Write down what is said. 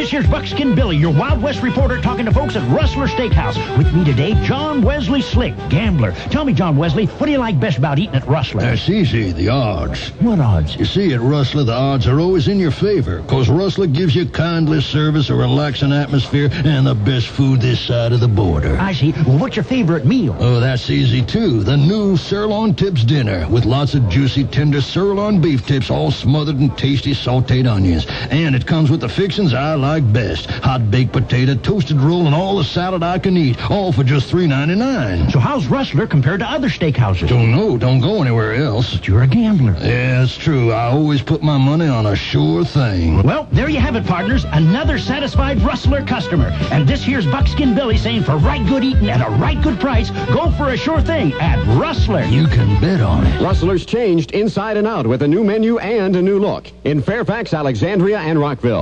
this here's Buckskin Billy, your Wild West reporter, talking to folks at Rustler Steakhouse. With me today, John Wesley Slick, gambler. Tell me, John Wesley, what do you like best about eating at Rustler? That's easy, the odds. What odds? You see, at Rustler, the odds are always in your favor, because Rustler gives you kindly service, a relaxing atmosphere, and the best food this side of the border. I see. Well, what's your favorite meal? Oh, that's easy, too. The new Sirloin Tips dinner, with lots of juicy, tender sirloin beef tips, all smothered in tasty sauteed onions. And it comes with the fixings I like best. Hot baked potato, toasted roll, and all the salad I can eat, all for just $3.99. So how's Rustler compared to other steakhouses? Don't know. Don't go anywhere else. But you're a gambler. Yeah, it's true. I always put my money on a sure thing. Well, there you have it, partners. Another satisfied Rustler customer. And this here's Buckskin Billy saying for right good eating at a right good price, go for a sure thing at Rustler. You can bet on it. Rustler's changed inside and out with a new menu and a new look in Fairfax, Alexandria, and Rockville.